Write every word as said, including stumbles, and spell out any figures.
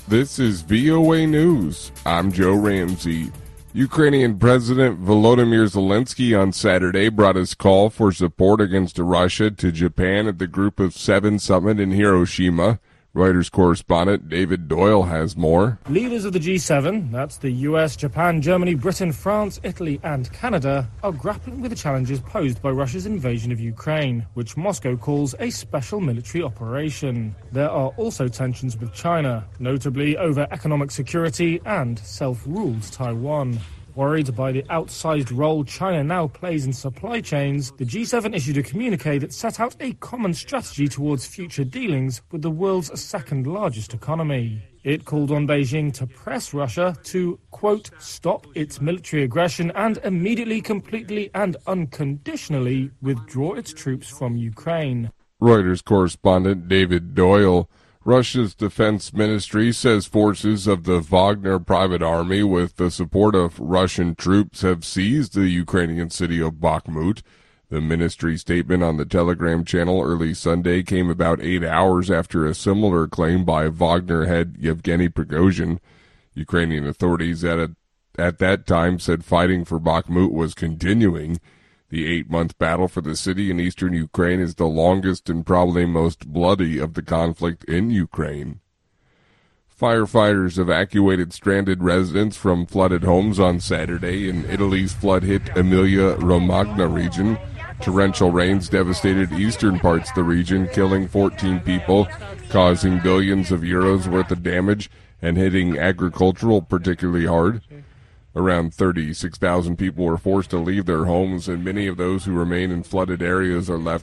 This is V O A News. I'm Joe Ramsey. Ukrainian President Volodymyr Zelensky on Saturday brought his call for support against Russia to Japan at the Group of Seven summit in Hiroshima. Reuters correspondent David Doyle has more. Leaders of the G seven, that's the U S, Japan, Germany, Britain, France, Italy and Canada, are grappling with the challenges posed by Russia's invasion of Ukraine, which Moscow calls a special military operation. There are also tensions with China, notably over economic security and self-ruled Taiwan. Worried by the outsized role China now plays in supply chains, the G seven issued a communiqué that set out a common strategy towards future dealings with the world's second-largest economy. It called on Beijing to press Russia to, quote, stop its military aggression and immediately, completely and unconditionally withdraw its troops from Ukraine. Reuters correspondent David Doyle. Russia's defense ministry says forces of the Wagner private army, with the support of Russian troops, have seized the Ukrainian city of Bakhmut. The ministry statement on the Telegram channel early Sunday came about eight hours after a similar claim by Wagner head Yevgeny Prigozhin. Ukrainian authorities at, a, at that time said fighting for Bakhmut was continuing. The eight-month battle for the city in eastern Ukraine is the longest and probably most bloody of the conflict in Ukraine. Firefighters evacuated stranded residents from flooded homes on Saturday in Italy's flood-hit Emilia-Romagna region. Torrential rains devastated eastern parts of the region, killing fourteen people, causing billions of euros worth of damage, and hitting agricultural particularly hard. Around thirty-six thousand people were forced to leave their homes, and many of those who remain in flooded areas are left